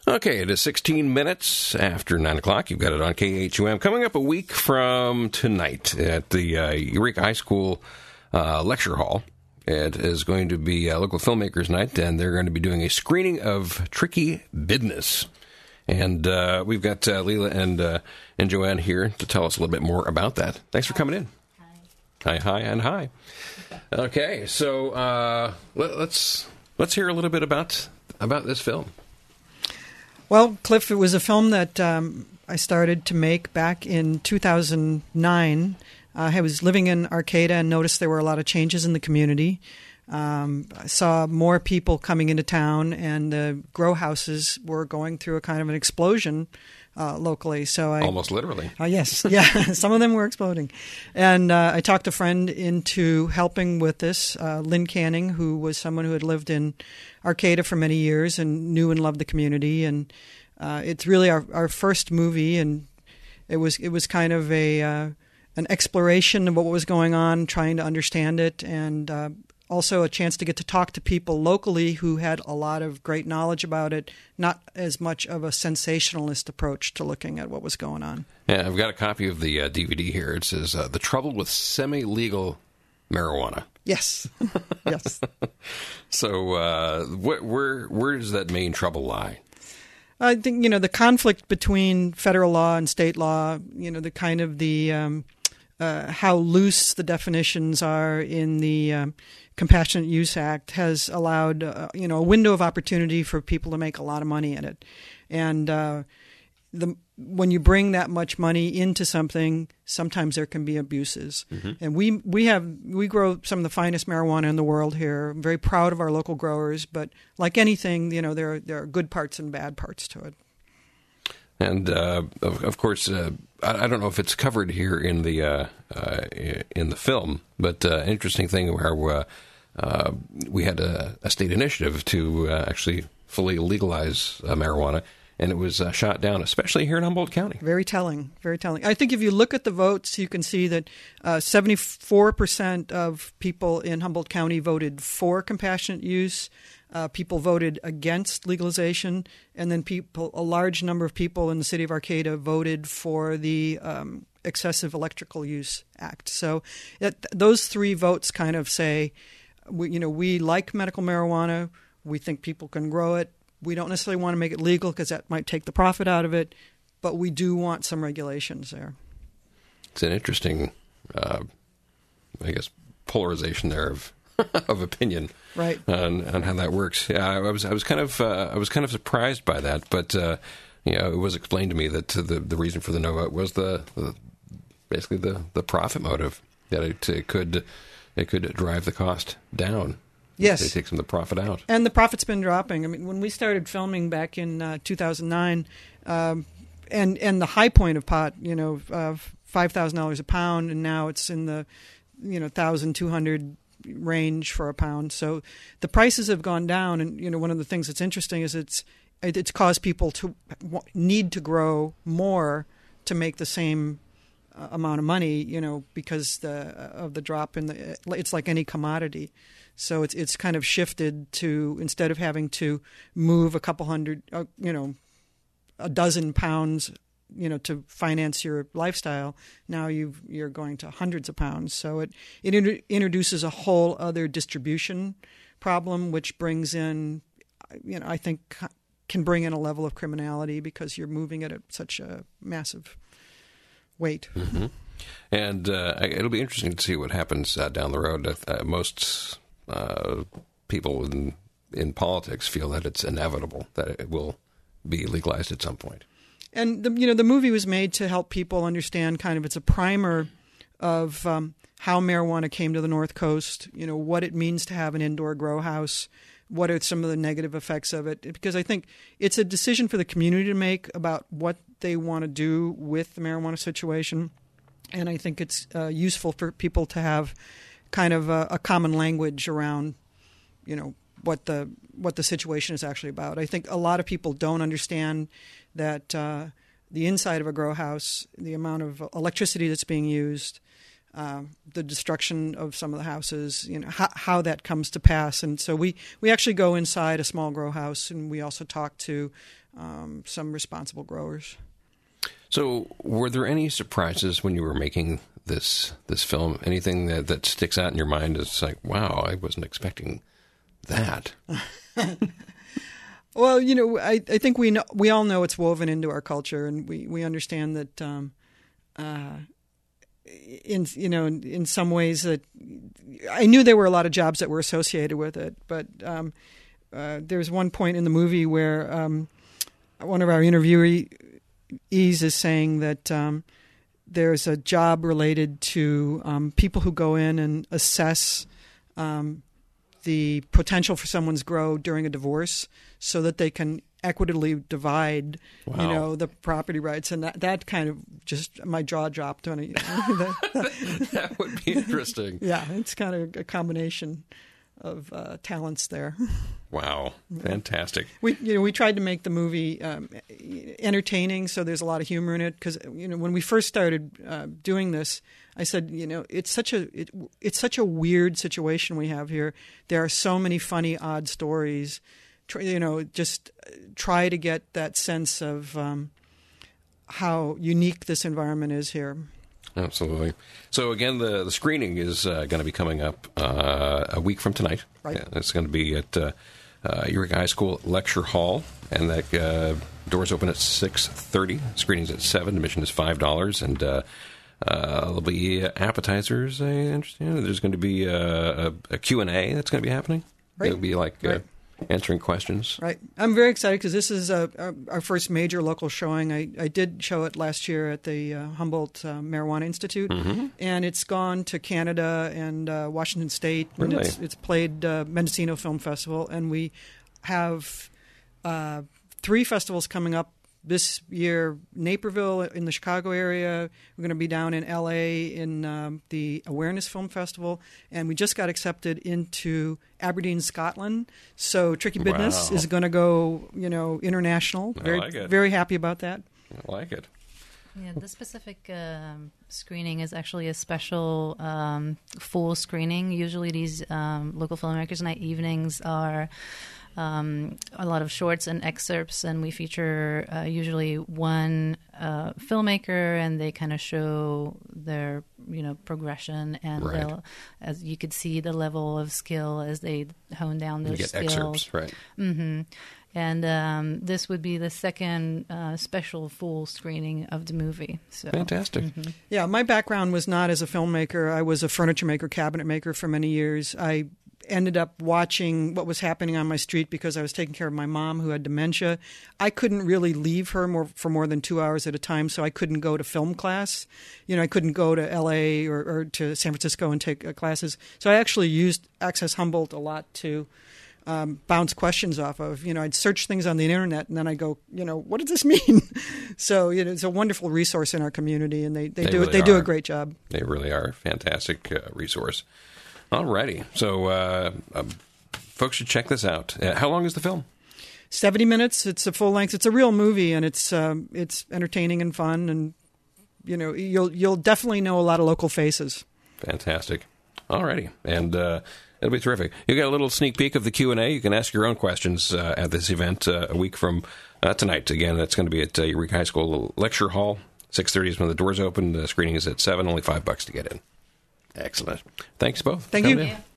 Okay, it is 16 minutes after 9 o'clock. You've got it on KHUM. Coming up a week from tonight at the Eureka High School Lecture Hall, it is going to be Local Filmmakers Night, and they're going to be doing a screening of Tricky Business. And we've got Leela and Joanne here to tell us a little bit more about that. Thanks for coming in. Hi, and hi. Okay, so let's hear a little bit about this film. Well, Cliff, it was a film that I started to make back in 2009. I was living in Arcata and noticed there were a lot of changes in the community. I saw more people coming into town, and the grow houses were going through a kind of an explosion locally. So almost literally. Yes, yeah, some of them were exploding. And I talked a friend into helping with this, Lynn Canning, who was someone who had lived in Arcata for many years and knew and loved the community. And it's really our first movie, and it was kind of an exploration of what was going on, trying to understand it, and also a chance to get to talk to people locally who had a lot of great knowledge about it, not as much of a sensationalist approach to looking at what was going on. Yeah, I've got a copy of the DVD here. It says, The Trouble with Semi-Legal Marijuana. Yes, yes. So where does that main trouble lie? I think, the conflict between federal law and state law, the kind of the how loose the definitions are in the Compassionate Use Act has allowed, a window of opportunity for people to make a lot of money in it. And when you bring that much money into something, sometimes there can be abuses. Mm-hmm. And we grow some of the finest marijuana in the world here. I'm very proud of our local growers, but like anything, there are good parts and bad parts to it. And of course, I don't know if it's covered here in the film, but interesting thing where we had a state initiative to actually fully legalize marijuana, and it was shot down, especially here in Humboldt County. Very telling, very telling. I think if you look at the votes, you can see that 74% of people in Humboldt County voted for compassionate use. People voted against legalization, and then a large number of people in the city of Arcata voted for the Excessive Electrical Use Act. So those three votes kind of say, we like medical marijuana. We think people can grow it. We don't necessarily want to make it legal because that might take the profit out of it, but we do want some regulations there. It's an interesting, polarization there of opinion, right, on how that works. Yeah, I was kind of surprised by that, but it was explained to me that the reason for the no vote was basically the profit motive, that it could drive the cost down. Yes, they take some of the profit out, and the profit's been dropping. I mean, when we started filming back in 2009, and the high point of pot, $5,000 a pound, and now it's in the $1,200 range for a pound. So the prices have gone down, and one of the things that's interesting is it's caused people to need to grow more to make the same amount of money, because of the drop in it's like any commodity. So it's kind of shifted to, instead of having to move a couple hundred, a dozen pounds, to finance your lifestyle, now you're going to hundreds of pounds. So it introduces a whole other distribution problem, which brings in, I think can bring in a level of criminality because you're moving it at such a massive weight. Mm-hmm. And it'll be interesting to see what happens down the road. Most people in politics feel that it's inevitable that it will be legalized at some point. And the movie was made to help people understand it's a primer of how marijuana came to the North Coast, what it means to have an indoor grow house, what are some of the negative effects of it. Because I think it's a decision for the community to make about what they want to do with the marijuana situation. And I think it's useful for people to have kind of a common language around, what the situation is actually about. I think a lot of people don't understand that the inside of a grow house, the amount of electricity that's being used, the destruction of some of the houses, how that comes to pass. And so we actually go inside a small grow house, and we also talk to some responsible growers. So were there any surprises when you were making this film? Anything that sticks out in your mind as like, wow, I wasn't expecting that? Well, I think we all know it's woven into our culture, and we understand that in some ways that I knew there were a lot of jobs that were associated with it, but there's one point in the movie where one of our interviewees is saying that there's a job related to people who go in and assess the potential for someone's grow during a divorce so that they can equitably divide, Wow. The property rights. And that kind of just, my jaw dropped on it. That would be interesting. Yeah, it's kind of a combination of talents there. Wow, fantastic. We tried to make the movie entertaining, so there's a lot of humor in it. Because when we first started doing this, I said, it's such a weird situation we have here. There are so many funny, odd stories. Just try to get that sense of how unique this environment is here. Absolutely. So again, the screening is going to be coming up a week from tonight. Right. Yeah, it's going to be at Eureka High School Lecture Hall, and that doors open at 6:30. Screening's at 7. Admission is $5, and there'll be appetizers. I understand there's going to be a Q&A that's going to be happening. Right. It'll be like Right. Answering questions. Right. I'm very excited because this is our first major local showing. I did show it last year at the Humboldt Marijuana Institute, and it's gone to Canada and Washington State. And Really? it's played Mendocino Film Festival, and we have 3 festivals coming up this year. Naperville in the Chicago area. We're going to be down in L.A. in the Awareness Film Festival, and we just got accepted into Aberdeen, Scotland. So Tricky Business Wow. is going to go, international. Very, like it. very happy about that. I like it. Yeah, this specific screening is actually a special full screening. Usually these local filmmakers night evenings are a lot of shorts and excerpts, and we feature usually one filmmaker, and they kind of show their progression, and Right. they'll, as you could see, the level of skill as they hone down You their get skills. excerpts, right? Mm-hmm. And this would be the second special full screening of the movie. So. Fantastic. Yeah, my background was not as a filmmaker. I was a furniture maker, cabinet maker for many years. I ended up watching what was happening on my street because I was taking care of my mom who had dementia. I couldn't really leave her for more than 2 hours at a time, so I couldn't go to film class. I couldn't go to L.A. or to San Francisco and take classes. So I actually used Access Humboldt a lot to bounce questions off of. I'd search things on the internet, and then I go, what does this mean? So it's a wonderful resource in our community, and they do really do are. a great job. They really are a fantastic resource. Alrighty. So folks should check this out. How long is the film? 70 minutes. It's a full length. It's a real movie, and it's entertaining and fun, and you'll definitely know a lot of local faces. Fantastic. Alrighty. And it'll be terrific. You got a little sneak peek of the Q&A. You can ask your own questions at this event a week from tonight. Again, that's going to be at Eureka High School Lecture Hall. 6:30 is when the doors open. The screening is at 7. Only $5 to get in. Excellent. Thanks both. for Thank coming you. in.